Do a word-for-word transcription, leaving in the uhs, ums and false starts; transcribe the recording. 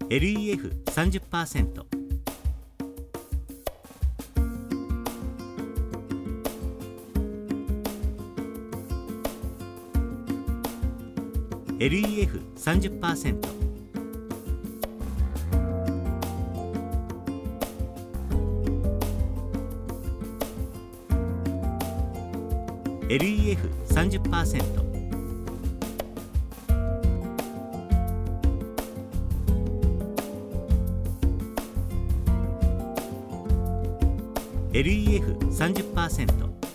エルイーエフさんじゅっパーセント、エルイーエフさんじゅっパーセント、エルイーエフさんじゅっパーセント、エルイーエフさんじゅっパーセント、